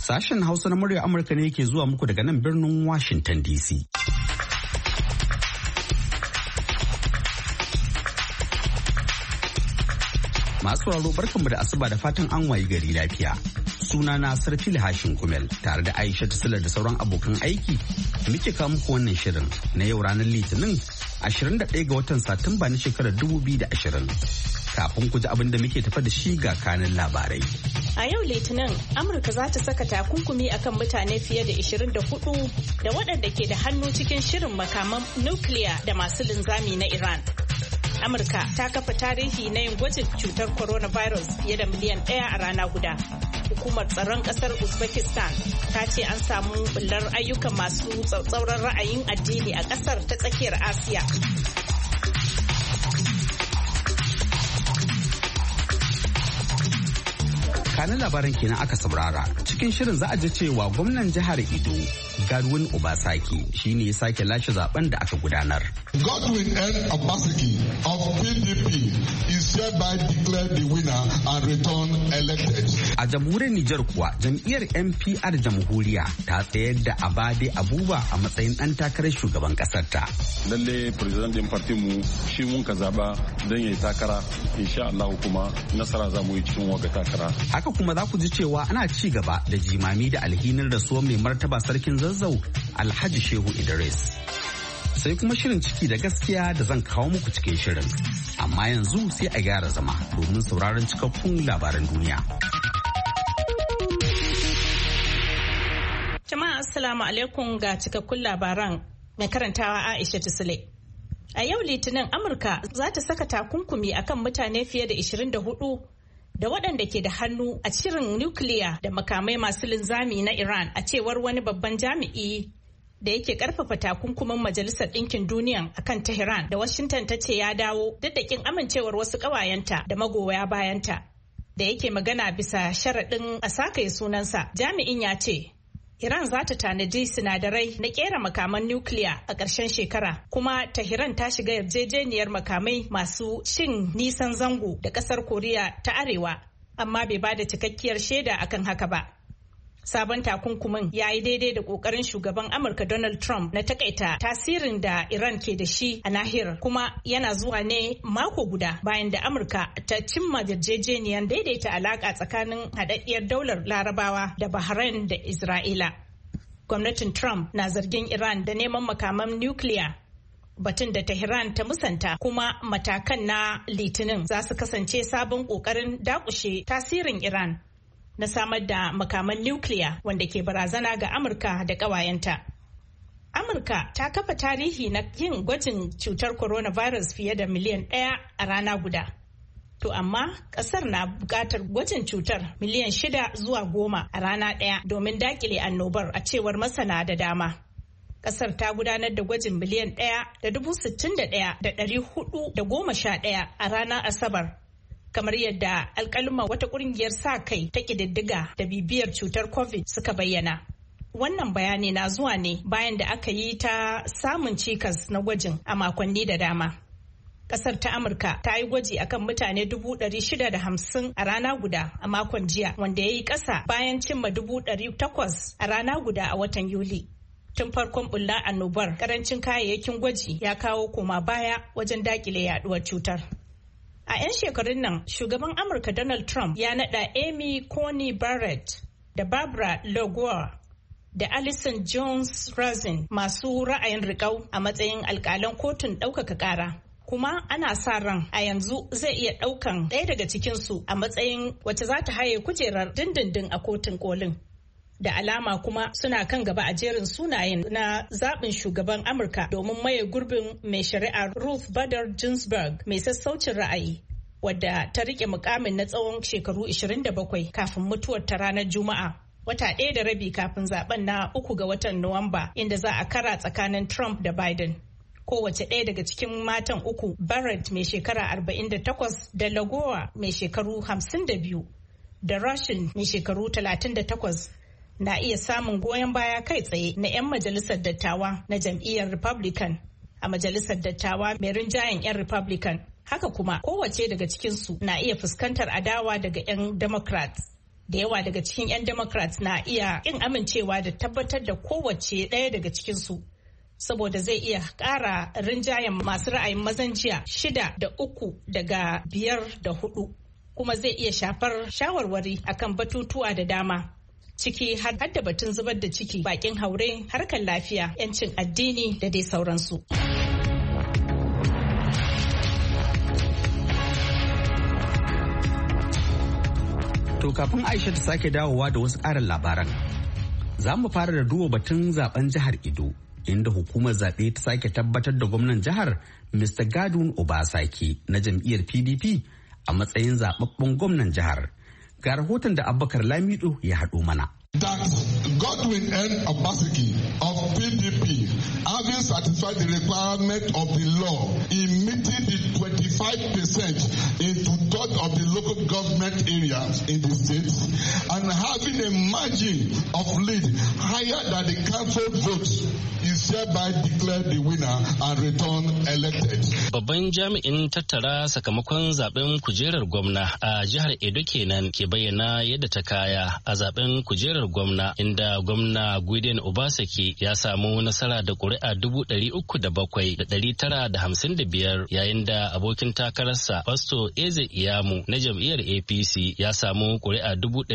Sashen Hausa na murya Amurka ne yake zuwa muku daga nan birnin Washington DC. Masu sauraro barkanmu da asuba da fatan an wayi gari lafiya. Sunana Sarfil Hashin Kumel tare da Aisha Tisila da sauran abokan aiki muke kawo muku wannan shirin na yau ranar Litinin 21 ga watan Satumba na shekarar 2020. Kafin ku ji abin da muke tafa da shi ga kanin labarai. A yau Litinin, Amurka za ta saka takunkumi akan mutane fiye da 24 da waɗanda ke da hannu cikin shirin makaman nukiliya da masu linzami na Iran. Amurka ta kafa tarihi na yin gwajin cutar coronavirus fiye da miliyan 1 a rana guda. Hukumar tsaron ƙasar Uzbekistan ta ce an samu bullar ayyukan masu tsatsauran ra'ayin addini a ƙasar ta tsakiyar Asiya. Kanin labaran kenan aka saurara. Cikin shirin za a ji cewa gwamnan jihar Edo Godwin Obasaki shine ya sake lashe zaben da aka gudanar. Godwin N. Obasaki of PDP is hereby declared the winner and returned elected. A jamhuriyar Nijar kuwa jam'iyyar NPR jamhuriya ta tsayar da Abade Abuba a matsayin ɗan takarar shugaban ƙasar ta. Lalle president din partin mu shi mun ka zaba don yayi takara, insha Allah kuma nasara za mu yi cikin waga takara. Haka kuma za ku ji cewa ana ci gaba da jimami da alhinin rasuwar mai martaba sarkin Zazzau Alhaji Shehu Idris. Sai kuma shirin ciki da gaskiya da zan kawo muku cikin shirin. Amma yanzu sai a gyara zama domin sauraron cikakkun labaran duniya. Jama'a assalamu alaikum ga cikakkun labaran mai karantawa Aisha Tisile. A yau Litinin Amurka za ta saka takunkumi akan mutane fiye da 24 da waɗanda ke da hannu a shirin nukiliya da makamai masu linzami na Iran a cewar wani babban jami'i da yake karfafa takunkumin Majalisar Ɗinkin Duniya akan Tehran da Washington ta ce ya dawo duk da kin amincewar wasu ƙawayenta da magoya bayanta. Da yake magana bisa sharaɗin a sakaye sunansa, jami'in ya ce Iran za ta tanadi sinadarai na kera makaman nukiliya a ƙarshen shekara, kuma Tehran ta shiga yarjejeniyar makamai masu cin nisan zango da ƙasar Koriya ta Arewa, amma bai ba da cikakkiyar shaida akan haka ba. Sabon takunkumin ya yi daidai da ƙoƙarin shugaban Amurka Donald Trump na takaita tasirin da Iran ke da shi a nahiyar, kuma yana zuwa ne mako guda bayan da Amurka ta cimma yarjejeniyar daidaita alaƙa tsakanin haɗaɗɗiyar daular Larabawa da Bahrain da Isra'ila. Gwamnatin Trump na zargin Iran da neman makaman nukiliya, batun da Tehran ta musanta, kuma matakan na Litinin za su kasance sabon ƙoƙarin dakushe tasirin Iran na samar da makaman nukiliya wanda ke barazana ga Amurka da ƙawayenta. Amurka ta kafa tarihi na yin gwajin cutar coronavirus fiye da miliyan 1 a rana guda. To amma ƙasar na buƙatar gwajin cutar miliyan 6 zuwa 10 a rana ɗaya domin daƙile annobar a cewar masana da dama. Ƙasar ta gudanar da gwajin miliyan 1,061,411 a ranar Asabar. Kamar yadda alkaluma wata ƙungiyar sa kai ta ƙididdiga da bibiyar cutar COVID suka bayyana. Wannan bayani na zuwa ne bayan da aka yi ta samun cikas na gwajin a makonni da dama. Ƙasar ta Amurka ta yi gwaji akan mutane 650 a rana guda a makon jiya, wanda ya yi ƙasa bayan cimma 800 a rana guda a watan Yuli. Tun farkon bulla annobar, ƙarancin kayayyakin gwaji ya kawo koma baya wajen daƙile yaduwar cutar. A 'yan shekarun nan, shugaban Amurka Donald Trump ya naɗa Amy Coney Barrett da Barbara Lagoa da Alison Jones Rosen masu ra'ayin riƙau a matsayin alƙalan kotun ɗaukaka ƙara. Kuma ana sa ran a yanzu zai iya ɗaukan ɗaya daga cikinsu a matsayin wacce za ta haye kujerar dindindin a kotun kolin. Da alama kuma suna kan gaba a jerin sunayen na zaɓin shugaban Amurka domin maye gurbin mai shari'a Ruth Bader Ginsburg mai sassaucin ra'ayi, wadda ta rike mukamin na tsawon shekaru 27 kafin mutuwar ta ranar Juma'a, wata 1 da rabi kafin zaben na 3 ga watan Nuwamba, inda za a kara tsakanin Trump da Biden. Kowace ɗaya daga cikin matan uku, Barrett mai shekara 48 da Lagoa mai shekaru 52 da Russian mai shekaru 38 na iya samun goyon baya kai tsaye na 'yan majalisar dattawa na jam'iyyar Republican a majalisar dattawa mai rinjayen 'yan Republican. Haka kuma kowace daga cikinsu na iya fuskantar adawa daga 'yan Democrats. Da yawa daga cikin 'yan Democrats na iya ƙin amincewa da tabbatar da kowace ɗaya daga cikinsu, saboda zai iya ƙara rinjayen masu ra'ayin mazan jiya 6-3 daga 5-4, kuma zai iya shafar shawarwari akan batutuwa da dama, ciki har da batun zubar da ciki, bakin haure, harkar lafiya, 'yancin addini da dai sauransu. To kafin Aisha ta sake dawowa da wasu ƙarin labaran, za mu fara da duba batun zaben jihar Edo, inda hukumar zaɓe ta sake tabbatar da gwamnan jihar Mr. Godwin Obasaki na jam'iyyar PDP a matsayin zaɓaɓɓen gwamnan jihar. Ga rahoton da Abubakar Lamido ya haɗo mana. That Godwin N. Obaseki of PDP, having satisfied the requirement of the law in meeting the 25% in two-thirds of the local government areas in the state and having a margin of lead higher than the council votes, is hereby declared the winner and returned elected. Babban jami'in tattara sakamakon zaben kujerar gwamna a jihar Edo kenan ke bayyana yadda ta kaya a zaben kujerar gwamna, inda gwamna Godwin Obaseki ya samu nasara da ƙuri'a 307,955, yayin da abokin takararsa Pastor Eze Iyamu na jam'iyyar APC ya samu ƙuri'a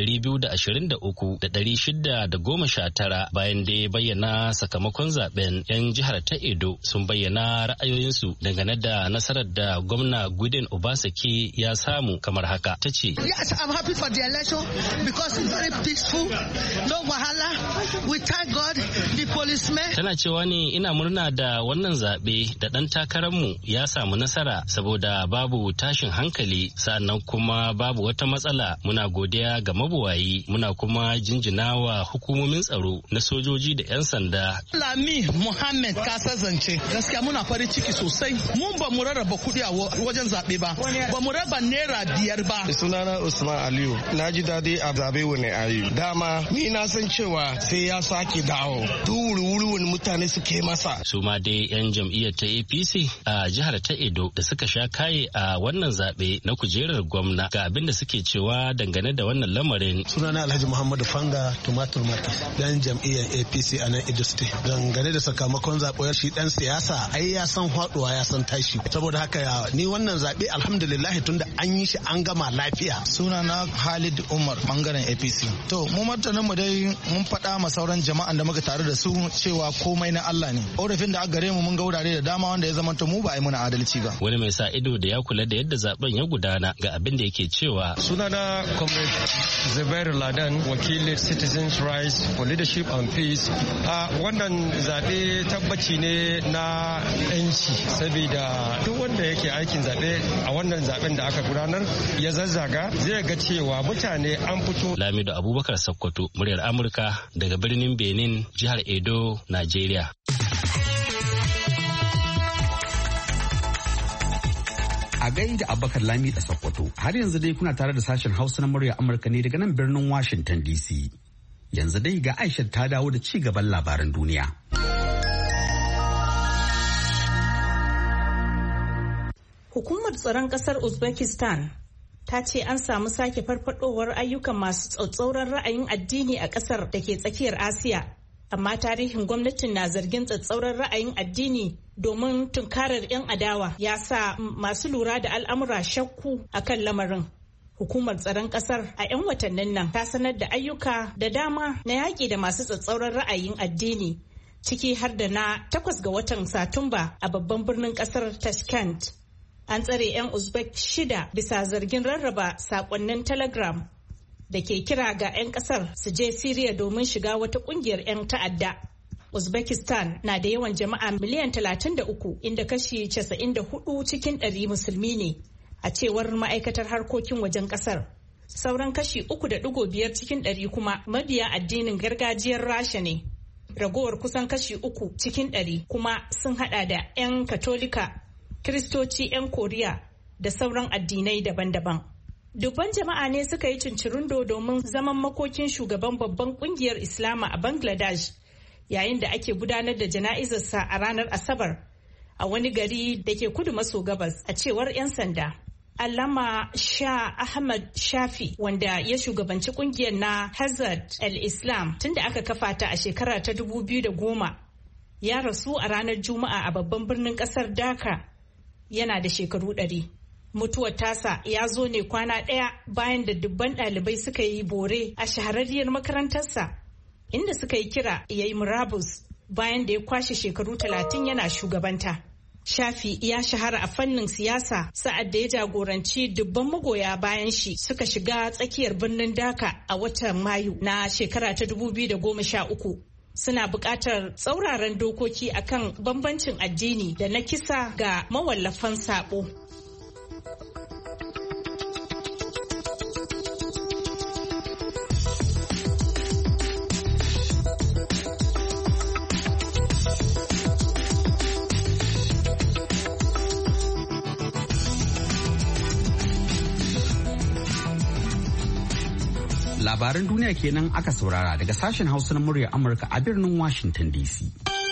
223,619. Bayan da ya bayyana sakamakon zaben, 'yan jihar ta Edo sun bayyana ra'ayoyinsu dangane da nasarar da gwamna Godwin Obaseki ya samu kamar haka. Ta ce, Yes, I'm happy for the election because it's very peaceful. No wahala. We thank God, the policemen. Tana cewa ne ina murna da wannan zaɓe da ɗan takararmu ya samu nasara saboda babu tashin hankali, sa'annan kuma babu wata matsala. Muna godiya ga mabuwayi, muna kuma jinjina wa hukumomin tsaro na sojoji da 'yan sanda. Lami Muhammad Kasa zance gaskiya muna farin ciki sosai. Mun ba mu rarraba kuɗi a wajen zaɓe ba mu raba naira 5 ba. Sunana Usman Aliyu, na ji daɗi a zaɓe wani ayi. Dama ni na san cewa sai ya sake dawo duk wuri wani mutane suke masa. Su ma dai 'yan jam'iyyar ta APC a jihar ta Edo da suka sha kaye a wannan zaɓe na kujerar gwamna ga abin da suke cewa dangane da wannan lamarin. Sunana Alhaji Muhammadu Fanga Tumatur Market, dan jam'iyyar APC a nan Edo State. Dangane da sakamakon zaɓe, shi dan siyasa ai ya san faɗuwa ya san tashi. Saboda haka ni wannan zaɓe alhamdulillah tunda an yi shi an gama lafiya. Sunana Khalid Umar bangaren APC. To mu martanin mu dai mun faɗa ma sauran jama'an da muka tare da su cewa komai na Allah ne. Ƙorafin da aka gare mu mun ga wurare da dama wanda ya zamanta mu ba a yi muna adalci ba. Wani mai sa ido da ya kula da yadda zaben ya gudana ga abin da yake cewa. Sunana Comrade Zubair Ladan, wakilin Citizens Rights for Leadership and Peace. Wannan zaɓe tabbaci ne na 'yanci, saboda duk wanda yake aikin zaɓe a wannan zaɓen da aka gudanar ya zazzaga zai ga cewa mutane an fito. Lamido Abubakar Sokoto, muryar Amurka daga birnin Benin, jihar Edo, Najeriya. A gaida Abubakar Lamido Sokoto, har yanzu dai kuna tare da sashen Hausa na muryar Amurka ne daga nan birnin Washington DC. Yanzu dai ga Aisha ta dawo da ci gaban labaran duniya. Hukumar tsaron ƙasar Uzbekistan ta ce an samu sake farfadowar ayyukan masu tsatsauran ra'ayin addini a ƙasar da ke tsakiyar Asiya. Amma tarihin gwamnatin na zargin tsatsauran ra'ayin addini domin tunkarar 'yan adawa ya sa masu lura da al'amura shakku akan lamarin. Hukumar tsaron ƙasar a 'yan watannin nan ta sanar da ayyuka da dama na yaƙi da masu tsatsauran ra'ayin addini, ciki har da na 8 ga watan Satumba a babban birnin ƙasar Tashkent. An tsare 'yan Uzbek 6 bisa zargin rarraba sakonnin Telegram da ke kira ga 'yan kasar su je Siriya domin shiga wata kungiyar 'yan ta'adda. Uzbekistan na da yawan jama'a miliyan 33 inda kashi 94 cikin 100 musulmi ne, a cewar ma'aikatar harkokin wajen kasar. Sauran kashi 3.5 cikin 100 kuma mabiya addinin gargajiyar Rasha ne. Ragowar kusan kashi 3 cikin 100 kuma sun hada da 'yan Katolika, Kiristoci 'yan Koriya da sauran addinai daban-daban. Dubban jama'a ne suka yi cincirindo domin zaman makokin shugaban babban kungiyar Islama a Bangladesh yayin da ake gudanar da jana'izarsa a ranar Asabar a wani gari da ke kudu maso gabas, a cewar 'yan sanda. Allama Shah Ahmad Shafi wanda ya shugabanci kungiyar na Hazard al-Islam tunda aka kafa ta a shekara ta 2010 ya rasu a ranar Juma'a a babban birnin kasar Dhaka yana da shekaru 100. Mutuwar tasa ya zo ne kwana ɗaya bayan da dubban ɗalibai suka yi bore a shahararriyar makarantarsa inda suka yi kira ya yi murabus bayan da ya kwashe shekaru 30 yana shugabanta. Shafi ya shahara a fannin siyasa sa'ad da ya jagoranci dubban magoya bayan shi suka shiga tsakiyar birnin Dhaka a watan Mayu na shekara ta 2013. Suna buƙatar tsauraran dokoki akan bambancin addini da na kisa ga mawallafan saɓo. Labaran duniya kenan aka saurara daga sashen Hausa na muryar Amurka a birnin Washington DC.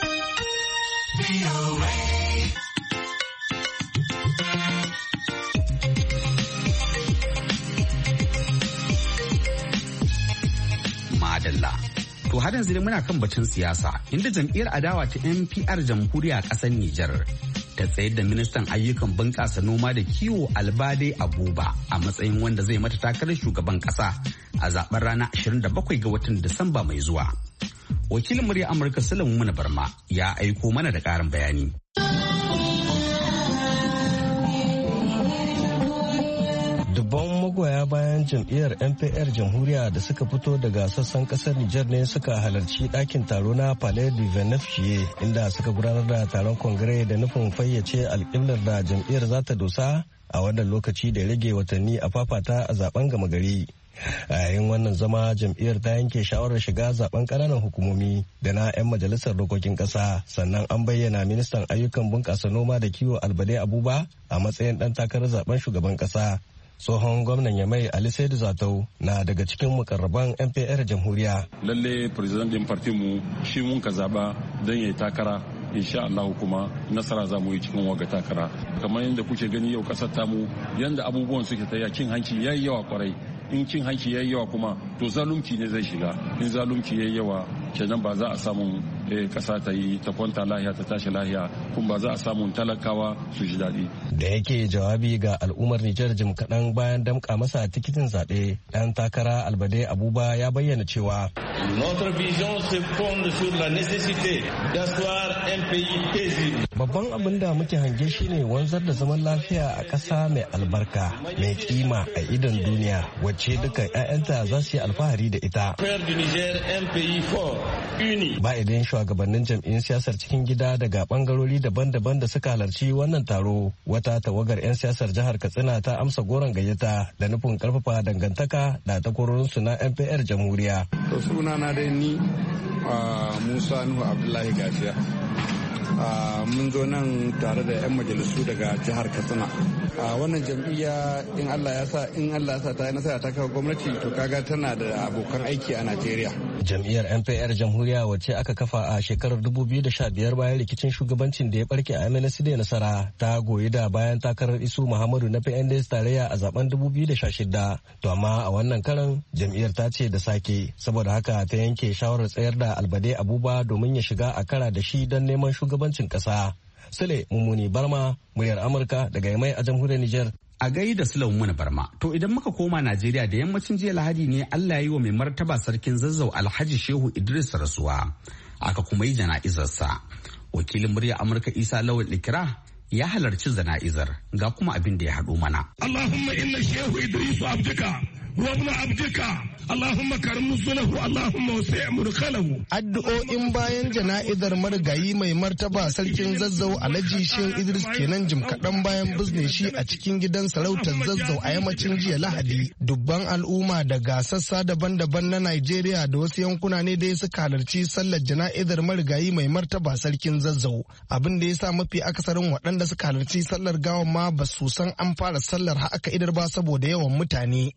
Madalla. To har yanzu muna kan batun siyasa inda jam'iyyar adawa ta NPR jamhuriya a ƙasar Nijar ta tsayar da ministan ayyukan bunƙasa noma da kiwo Albade Abuba a matsayin wanda zai mata takarar shugaban ƙasa a zaben ranar 27 ga watan Disamba mai zuwa. Wakilin murya Amurka Sulaiman Barma ya aiko mana da ƙarin bayani. Dubban magoya bayan jam'iyyar NPR jamhuriya da suka fito daga sassan kasar Nijar ne suka halarci ɗakin taro na Palais du Venefie inda suka gudanar da taron kongire da nufin fayyace alƙiblar da jam'iyyar za ta dosa a wannan lokaci da rage watanni a fafata a zaben gama gari. A yayin wannan zama jam'iyyar ta yanke shawarar shiga zaben ƙananan hukumomi da na 'yan majalisar dokokin ƙasa, sannan an bayyana ministan ayyukan bunƙasa noma da kiwo Albade Abuba a matsayin ɗan takarar zaben shugaban ƙasa. Tsohon gwamnan Yamai Ali Saidu Zatau na daga cikin mukarraban NPR jamhuriya. Lalle president din partin mu shi mun ka zaba don yayi takara, insha Allah kuma nasara za mu yi cikin waga takara. Kamar yadda kuke gani yau kasar tamu yanda abubuwan suke ta cin hanci yayi yawa kwarai. In cin hanci yayi yawa kuma to zalunci ne zai shiga. In zalunci yayi yawa kenan ba za a samu kasa ta yi ta kwanta lahiya ta tashi lahiya kuma ba za a samu talakawa su ji daɗi. Da yake jawabi ga al'ummar Nijar jim kaɗan bayan damƙa masa tikitin zaɓe, ɗan takara Albade Abuba ya bayyana cewa Notre vision se fonde sur la nécessité d'asseoir un pays paisible. Babban abin da muke hange shine wanzar da zaman lafiya a ƙasa mai albarka, mai kima a idon duniya, wacce duka 'ya'yanta za su yi alfahari da ita. Faire du Niger un pays fort, uni. Ba idan shugabannin jam'iyyun siyasar cikin gida daga bangarori daban-daban da suka halarci wannan taro, wata tawagar 'yan siyasar jihar Katsina ta amsa goron gayyata da nufin karfafa dangantaka da takwarorinsu na NPR jamhuriya. Sunana dai ni Musa Nuhu Abdullahi Gafiya. Mun zo nan tare da 'yan majalisu daga jihar Katsina. Wannan jam'iyya in Allah ya sa ta yi nasara ta kawo gwamnati, to kaga tana da abokan aiki a Najeriya. Jam'iyyar NPR jamhuriya wacce aka kafa a shekarar 2015 bayan rikicin shugabancin da ya barke a MNSD nasara ta goyi da bayan takarar Isu Muhammadu na PNDS tarayya a zaben 2016. To amma a wannan karan jam'iyyar ta ce da sake, saboda haka ta yanke shawarar tsayar da Albade Abuba domin ya shiga a kara da shi don neman shugabancin kasa. Sule Mummuni Barma, muryar Amurka daga Yamai a jamhuriyar Nijar. A gaida Sule Mummuni Barma. To idan muka koma Najeriya da yammacin jiya Lahadi ne Allah ya yi wa mai martaba sarkin Zazzau Alhaji Shehu Idris rasuwa. Aka kuma yi jana'izarsa. Wakilin muryar Amurka Isa Lawal Ikra ya halarci jana'izar, ga kuma abin da ya haɗo mana. Allahumma inna Shehu Idris abdika wa ibn abdika Allahumma karim nuzulahu Allahumma wasi' mudkhalahu. Addu'o'in bayan jana'izar marigayi mai martaba sarkin Zazzau Alhaji Shehu Idris kenan jim kaɗan bayan bizne shi a cikin gidan sarautar Zazzau a yammacin jiya Lahadi. Dubban al'umma daga sassa daban-daban na Najeriya da wasu yankuna ne dai suka halarci sallar jana'izar marigayi mai martaba sarkin Zazzau. Abin da ya sa mafi akasarin waɗanda suka halarci sallar gawan ma ba su san an fara sallar har aka idar ba saboda yawan mutane.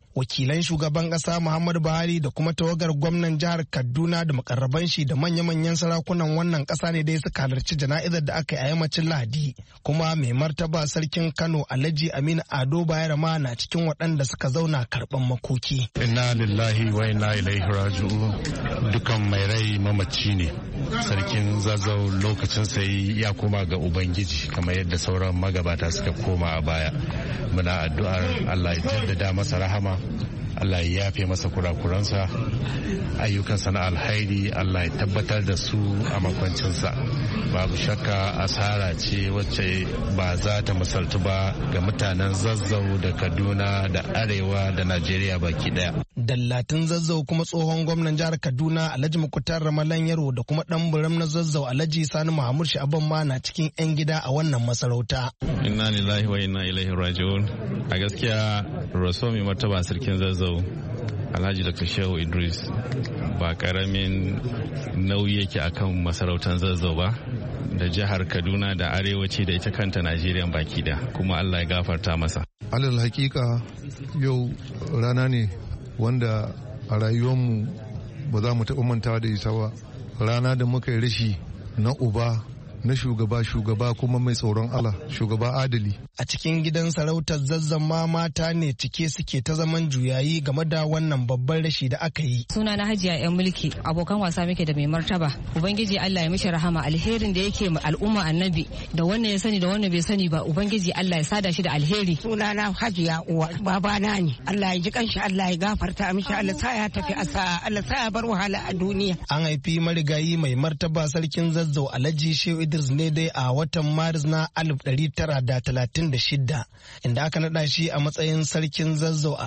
wakilan shugaban ƙasa Muhammadu Buhari da kuma tawagar gwamnan jihar Kaduna da makarraban shi da manya-manyan sarakunan wannan ƙasa ne dai suka halarci jana'izar da aka yi a yammacin Lahadi. Kuma mai martaba sarkin Kano Alhaji Aminu Ado Bayero ma na cikin waɗanda suka zauna karɓan makoki. Inna lillahi wa inna ilaihi raji'un. Dukan mai rai mamaci ne. Sarkin Zazzau lokacin sai ya koma ga Ubangiji kamar yadda sauran magabata suka koma a baya. Muna addu'ar Allah ya jaddada masa rahama, Allah ya yafe masa kurakuransa, ayyukansa na alhairi Allah ya tabbatar da su a makwancinsa. Babu shakka asara ce wacce ba za ta misaltu ba ga mutanen Zazzau da Kaduna da Arewa da Najeriya baki daya. Dallatin Zazzau kuma tsohon gwamnan jihar Kaduna Alhaji Mukutar Ramalan Yaro da kuma dan buram na Zazzau Alhaji Sani Muhammad Sha'aban ma na cikin 'yan gida a wannan masarauta. Inna lillahi wa inna ilaihi raji'un. A gaskiya rasuwa mai martaba sarkin Zazzau Alhaji Dr. Shehu Idris ba karamin nauyi yake akan masarautar Zazzau ba, da jihar Kaduna da arewaci da ita kanta Najeriya baki da, kuma Allah ya gafarta masa. Alal hakika yau rana ne wanda a rayuwarmu ba za mu taɓa mantawa da ita ba. Rana da muka yi rashi na uba, na shugaba kuma mai tsoron Allah, shugaba adali. A cikin gidan sarautar Zazzama mata ne cike suke ta zaman juyayi game da wannan babban rashi da aka yi. Suna na Hajiya 'yan mulki, abokan wasa muke da mai martaba. Ubangiji Allah ya mishi rahama, alherin da yake ma al'umma annabi da wannan ya sani da wannan bai sani ba, Ubangiji Allah ya sada shi da alheri. Suna na Hajiya uwa, babana ne. Allah ya ji kanshi, Allah ya gafarta mishi, Allah sa ya tafi asa, Allah sa ya bar wahala a duniya. An haifi marigayi mai martaba sarkin Zazzau Alhaji Shehu Idris ne dai a watan Maris na 1936 inda aka naɗa shi a matsayin sarkin Zazzau a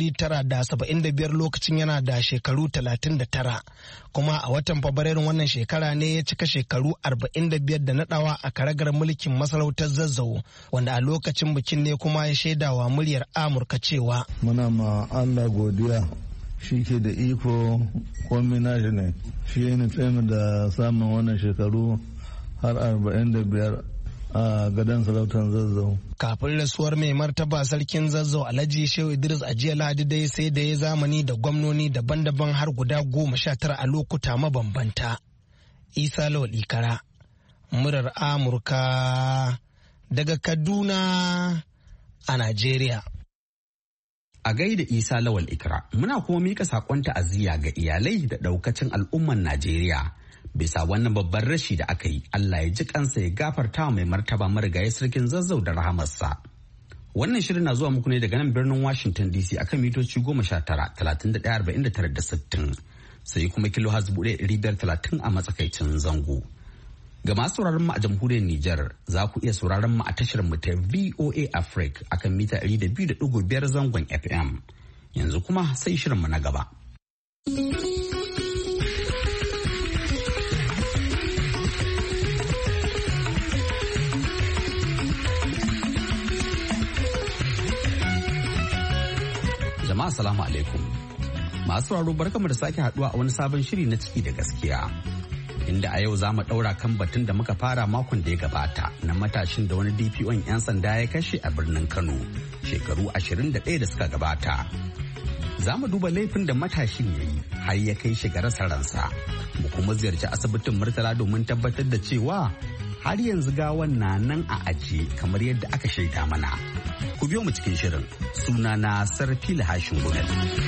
1975 lokacin yana da shekaru 39, kuma a watan Fabrairun wannan shekara ne ya cika shekaru 45 da naɗawa a karagar mulkin masarautar Zazzau, wanda a lokacin bikin ne kuma ya shaidawa muryar Amurka cewa muna ma Allah godiya, shi ke da iko komi nashi ne, shi ne tsaye da samun wannan shekaru har 45 a gadon sarautar Zazzau. Kafin rasuwar mai martaba sarkin Zazzau Alhaji Shehu Idris a jiya Lahadi dai sai da ya zamani da gwamnoni daban-daban har guda 19 a lokuta mabambanta. Isa Lawal Ikara, murar Amurka daga Kaduna a Najeriya. A gaida Isa Lawal Ikara, muna kuma mika sakon ta'aziyya ga iyalai da daukacin al'umman Najeriya bisa wannan babban rashi da aka yi. Allah ya ji kansa ya gafarta mai martaba marigayi sarkin Zazzau da rahamarsa. Wannan shirin na zuwa muku ne daga nan birnin Washington DC akan mitoci 19-31-49-60 sai kuma kilohaz 1,530 a matsakaicin zango. Ga masu sauraron mu a jamhuriyar Nijar za ku iya sauraron mu a tashar mu ta VOA Africa akan mita 200.5 zangon FM. Yanzu kuma sai shirin mu na gaba. Jama'a salamu alaikum. Masu sauraro barkamu da sake haduwa a wani sabon shiri na ciki da gaskiya. Inda a yau za mu daura kan batun da muka fara makon da ya gabata na matashin da wani DPO'n 'yan sanda ya kashe a birnin Kano shekaru 21 da suka gabata. Za mu duba laifin da matashin ya yi har ya kai shi ga rasa ransa. Mu kuma ziyarci asibitin Murtala domin tabbatar da cewa har yanzu gawan na nan a ajiye kamar yadda aka shaida mana. Ku biyo mu cikin shirin. Sunana Sarfila Hashin Gumel.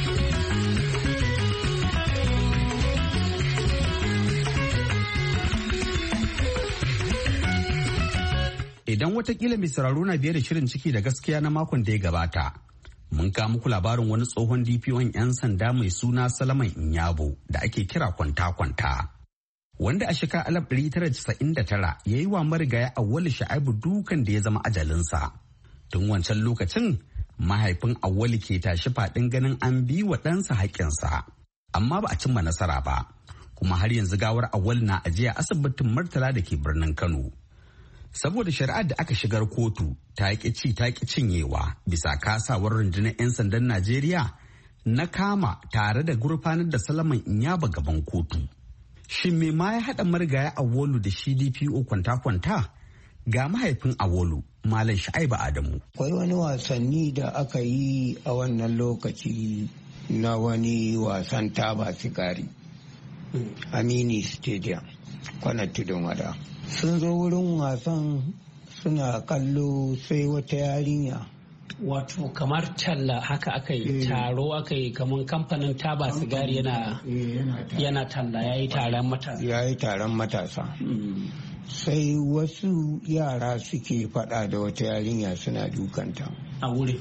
Idan watakila mai sauraro na biye da shirin ciki da gaskiya na makon da ya gabata, mun kawo muku labarin wani tsohon DPO'n 'yan sanda mai suna Salaman Inyabo da ake kira kwanta-kwanta. Wanda a shekara 1999 ya yi wa marigaya Auwalu Sha'aibu dukan da ya zama ajalinsa. Tun wancan lokacin mahaifin Auwalu ke tashi faɗin ganin an bi wa ɗansa haƙƙinsa, amma ba a cimma nasara ba, kuma har yanzu gawar Auwalu na ajiya asibitin Murtala da ke birnin Kano. Saboda shari'ar da aka shigar kotu ta ƙi cinyewa bisa kasawar rundunar 'yan sandan Najeriya na kama tare da gurfanar da Salaman Inyaba gaban kotu. Shin me ma ya haɗa marigaya Auwalu da shi DPO kwanta-kwanta? Ga mahaifin Auwalu, Malam Sha'aibu Adamu. Akwai wani wasanni da aka yi a wannan lokaci na wani wasan taba sigari Amini Stadium kwanar tudun wada. Sun zo wurin wasan suna kallo sai wata yarinya. Wato kamar talla haka aka yi taro aka yi kamar kamfanin taba sigari yana talla ya yi taron matasa. Sai wasu yara suke faɗa da wata yarinya suna dukanta a wuri.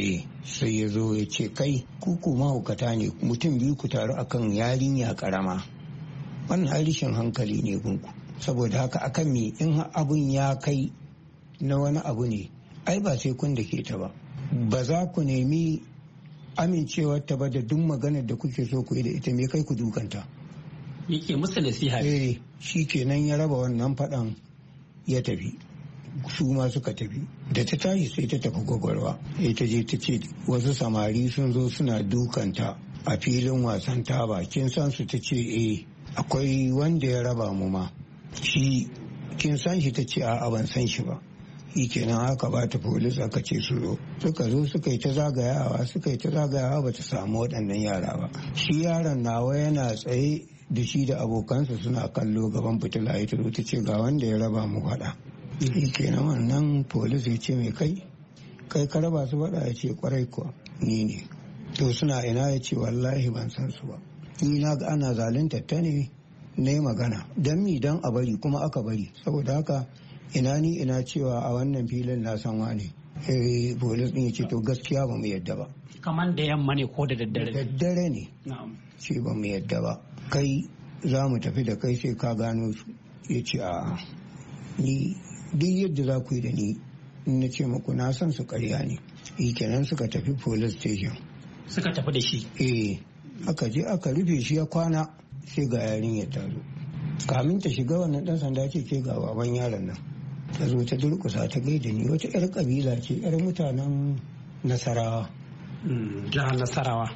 Sai ya zo ya ce kai kuku mahaukata ne mutum biyu ku taru akan yarinya karama, wannan harishin hankali ne gunku. Saboda haka akan me in abun ya kai na wani abu ne ai ba sai kun da ke ta ba za ku nemi amincewar ta ba da duk maganar da kuke so ku yi da ita me kai ku dukanta. Yake musu nasiha. Shi kenan ya raba wannan faɗan ya tafi, su ma suka tafi. Da ta tashi sai ta tafi gwagwarwa, ta je ta ce wasu samari sun zo suna dukanta a filin wasan taba, kin san su? Ta ce akwai wanda ya raba mu ma, shi kin san shi? Ta ce a'a ban san shi ba. Shi kenan aka ba ta polis aka ce su zo, suka zo suka yi ta zagayawa ba ta samu waɗannan yara ba. Shi yaron nawa yana tsaye da shi da abokansa suna kallo gaban fitila, ya turo ta ce ga wanda ya raba mu faɗa. Shi kenan wannan polis ya ce mai kai ka raba su faɗa? Ya ce kwarai kuwa ni ne. To suna ina? Ya ce wallahi ban san su ba, ni na ga ana zalunta ta ne na yi magana don mi don a bari kuma aka bari. Saboda haka ina cewa a wannan filin na san wane. Polis ɗin ya ce to gaskiya ba mu yadda ba. Kamar da yamma ne ko da daddare? Daddare ne. Ce ba mu yadda ba, kai za mu tafi da kai sai ka gano su. Ya ce a ni duk yadda za ku yi da ni in na ce muku na san su karya ne. Kenan suka tafi police station. Suka tafi da shi? Aka je aka rufe shi ya kwana, sai ga yarinyar ta zo. Kamin ta shiga wannan dan sanda ce ke ga baban yaron nan. Ta zo ta durkusa ta gaida ni, wata 'yar kabila ce, 'yar mutanen Nasarawa. Jihar Nasarawa.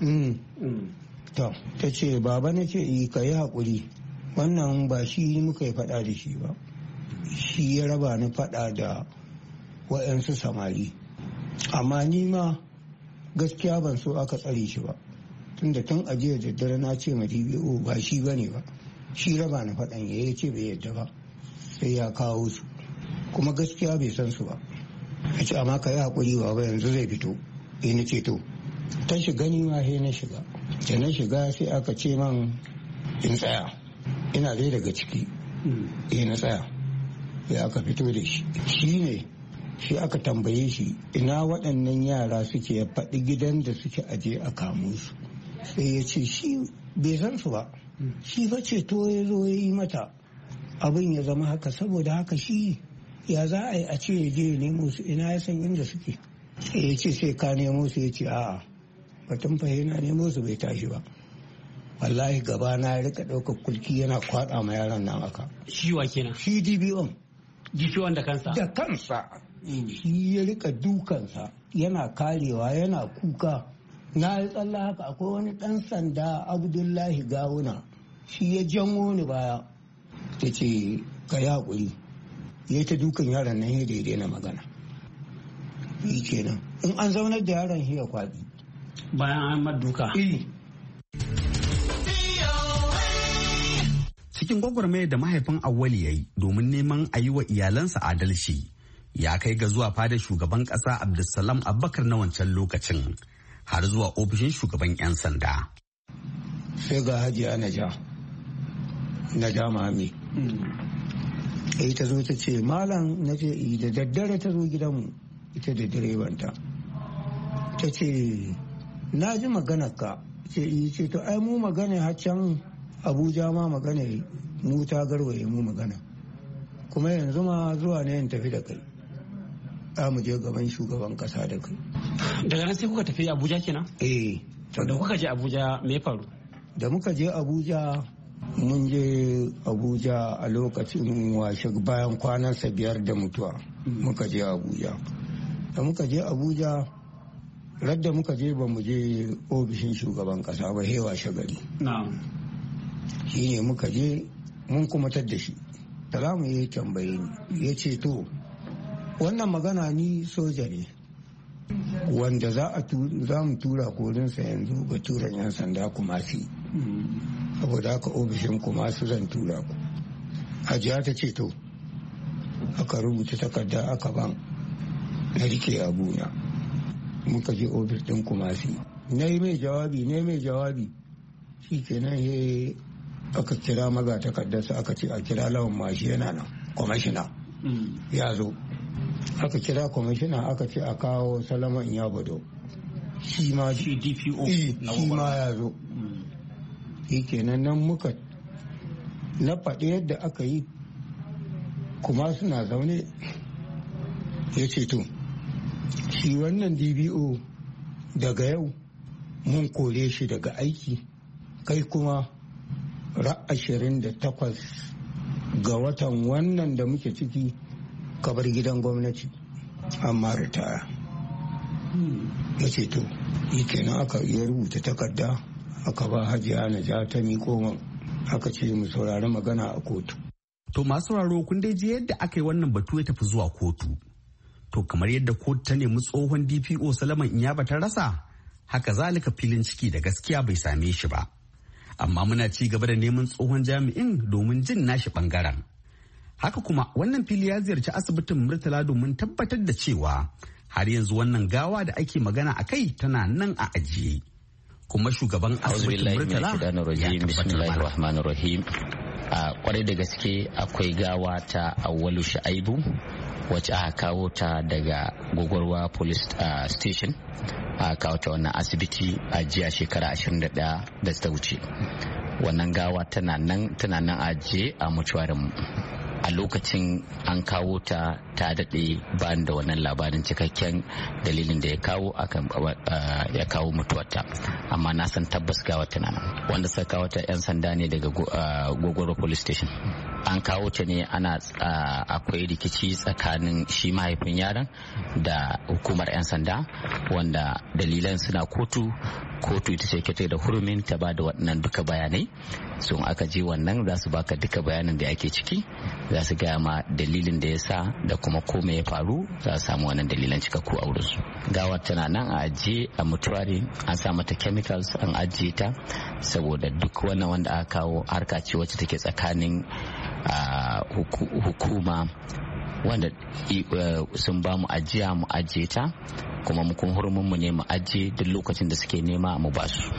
To ta ce baba, na ce ka yi haƙuri, wannan ba shi muka yi faɗa da shi ba, shi ya raba ni faɗa da waɗansu samari, amma ni ma gaskiya ban so aka tsare shi ba, tunda tun ajiya da daddare na ce ma DBO ba shi ba ne ba, shi raba ni faɗan ya ce bai yadda ba, sai ya kawo su, kuma gaskiya bai san su ba. Ya ce amma ka yi haƙuri baba, yanzu zai fito. Na ce to ta shiga, ni ma sai na shiga. Da na shiga sai aka ce man in tsaya, ina dai daga ciki. Na tsaya, sai aka fito da shi. Shi ne sai aka tambaye shi ina waɗannan yara suke, ya faɗi gidan da suke aje a kamo su. Sai ya ce shi bai san su ba, shi ba ce to ya zo ya yi mata abin ya zama haka. Saboda haka shi ya za a yi a ce ya je ya nemo su, ina ya san inda suke. Sai ya ce sai ka nemo su. Ya ce a'a, batun fahimta nemo su bai tashi ba. Wallahi gaba na ya rika ɗaukar kulki yana kwaɗa ma yaran nan aka. Shi wa kenan? Shi DBO. DBO da kansa? Da kansa. Shi ya rika dukansa yana karewa yana kuka. Na yi tsalla haka, akwai wani ɗan sanda Abdullahi Gawuna, shi ya janwo ni baya. Ta ce ka yi haƙuri. Ya ta dukan yaran nan ya daidai na magana. Yi kenan. In an zaunar da yaron shi ya kwaɗi. Bayan an maduka. Cikin gwagwarmaya da mahaifin Awwali ya yi domin neman a yi wa iyalansa adalci, ya kai ga zuwa fadar shugaban ƙasa Abdulsalam Abubakar na wancan lokacin, har zuwa ofishin shugaban 'yan sanda. Sai ga Hajiya Naja Mami. Ta zo ta ce malam, na ce da daddare ta zo gidanmu ita da direbanta. Ta ce na ji maganarka. Ce to ai mu magana haccan Abuja ma magana mu ta garwaye mu magana, kuma yanzu ma zuwa ne in tafi da kai, za mu je gaban shugaban kasa da kai. Daga nan sai kuka tafi Abuja kenan? Da kuka je Abuja me faru? Da muka je Abuja, mun je Abuja a lokacin washe bayan kwanansa 5 da mutuwa muka je Abuja. Da muka je Abuja, radda muka je ba mu je ofishin shugaban kasa ba, hewa shagari. Shi ne muka je mun kuma tadda shi. Salamu ya tambaye ni, ya ce to wannan magana ni soja ne, wanda za mu tura korinsa yanzu ga turan 'yan sanda Kumasi. Saboda haka ofishin Kumasi zan tura ku. Hajiya ta ce to aka rubuta takarda aka ban na rike abuna. Muka je ofis ɗin Kumasi. Na yi mai jawabi shi kenan aka kira maga takardarsa aka ce a kira Lawan Mashi yana nan kwamishina ya zo. Aka kira kwamishina aka ce a kawo Salaman Yabado shi ma DPO shi ma ya zo. Shi kenan nan muka na faɗi yadda aka yi kuma suna zaune ya ce to shi wannan DPO daga yau mun kore shi daga aiki kai kuma 28 ga watan wannan da muke ciki ka bar gidan gwamnati amma ritaya. Ya ce to yi kenan aka iya rubuta takarda aka ba Hajiya Naja ta miƙo man aka ce mu saurari magana a kotu. To masu sauraro kun dai ji yadda aka yi wannan batu ya tafi zuwa kotu. To kamar yadda kotu ta nemi tsohon DPO Salaman Inyaba ta rasa, haka zalika filin ciki da gaskiya bai same shi ba. Amma muna ci gaba da neman tsohon jami'in domin jin nashi bangaren. Haka kuma wannan fili ya ziyarci asibitin Murtala domin tabbatar da cewa har yanzu wannan gawa da ake magana a kai tana nan a ajiye. Kuma shugaban asibitin Murtala ya tabbatar mana. A kwarai da gaske akwai gawa ta Awwalu Sha'aibu wacce aka kawo ta daga Gogorwa Police Station, aka kawo ta wannan asibiti a jiya shekara 21 da ta wuce. Wannan gawa tana nan ajiye a mutuwarin. A lokacin an kawo ta daɗe bayan da wannan labarin cikakken dalilin da ya kawo mutuwarta, amma na san tabbas gawa tana nan. Wanda suka kawo ta 'yan sanda ne daga Gogoro Police Station. An kawo ta ne akwai rikici tsakanin shi mahaifin yaron da hukumar 'yan sanda, wanda dalilan suna kotu ita ce ke da hurumin ta ba da waɗannan duka bayanai. Sun aka je wannan za su baka duka bayanan da ake ciki, za su gaya ma dalilin da ya sa da kuma kome ya faru, za su samu wannan dalilan cikakku a wurinsu. Gawar tana nan a ajiye a mutuwari, an sa mata chemicals an ajiye ta saboda duk wannan wanda aka kawo harka ce wacce take tsakanin hukuma wanda sun ba mu ajiya mu ajiye ta, kuma mu kun hurumin mu ne mu ajiye duk lokacin da suke nema mu ba su.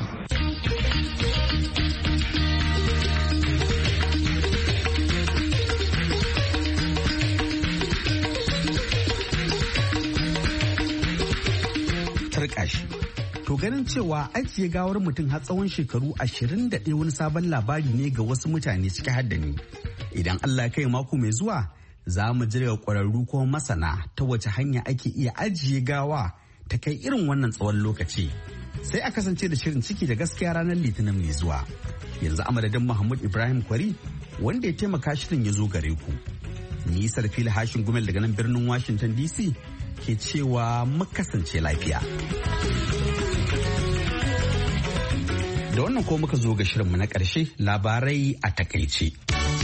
Tarkashi. To ganin cewa ajiye gawar mutum har tsawon shekaru 21 wani sabon labari ne ga wasu mutane ciki har da ni. Idan Allah kai mako mai zuwa za mu ji daga ƙwararru ko masana ta wace hanya ake iya ajiye gawa ta kai irin wannan tsawon lokaci. Sai a kasance da shirin ciki da gaskiya ranar Litinin mai zuwa. Yanzu a madadin Muhammad Ibrahim Kwari wanda ya taimaka shirin ya zo gare ku. Ni Sarfila Hashin Gumel daga nan birnin Washington DC ke cewa mu kasance lafiya. Da wannan ko muka zo ga shirinmu na ƙarshe, labarai a takaice.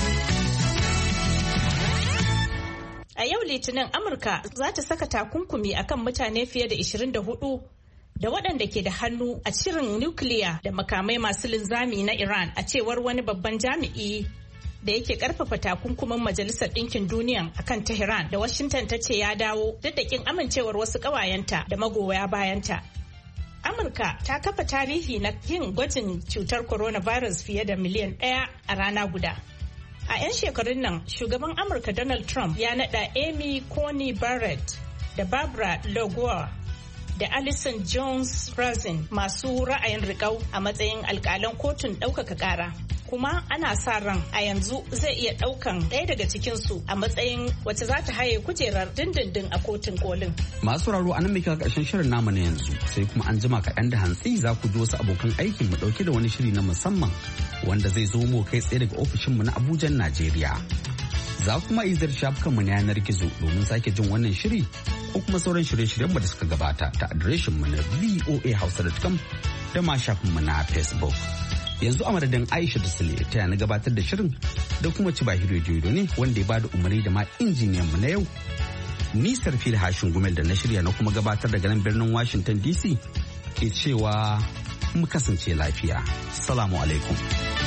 A yau Litinin Amurka za ta saka takunkumi akan mutane fiye da 24 da waɗanda ke da hannu a shirin nukiliya da makamai masu linzami na Iran, a cewar wani babban jami'i da yake karfafa takunkumin Majalisar Ɗinkin Duniya akan Tehran da Washington ta ce ya dawo duk da kin amincewar wasu ƙawayenta da magoya bayanta. Amurka ta kafa tarihi na yin gwajin cutar coronavirus fiye da miliyan 1 a rana guda. A 'yan shekarun nan, shugaban Amurka Donald Trump ya naɗa Amy Coney Barrett da Barbara Loguar da Alison Jones Rosen masu ra'ayin riƙau a matsayin alƙalan kotun ɗaukaka ƙara. Kuma ana sa ran a yanzu zai iya ɗaukan ɗaya daga cikinsu a matsayin wacce za ta haye kujerar dindindin a kotun kolin. Masu sauraro anan muke ƙarshen shirin namu na yanzu, sai kuma an jima kaɗan da hantsi za ku ji wasu abokan aikin mu ɗauke da wani shiri na musamman wanda zai zo mu kai tsaye daga ofishinmu na Abuja, Najeriya. Za kuma izar shafukanmu na yanar gizo domin sake jin wannan shiri ko kuma sauran shirye-shiryen da suka gabata ta adireshinmu na voahausa.com da ma shafinmu na Facebook. Yanzu a madadin Aisha da Sule ta yana gabatar da shirin da kuma Cibahiro Jodo ne wanda ya bada umarni da ma injiniyanmu na yau. Nisar fil hashin gumel da na shirya na kuma gabatar daga nan birnin Washington DC ke cewa mu kasance lafiya. Salamu alaikum.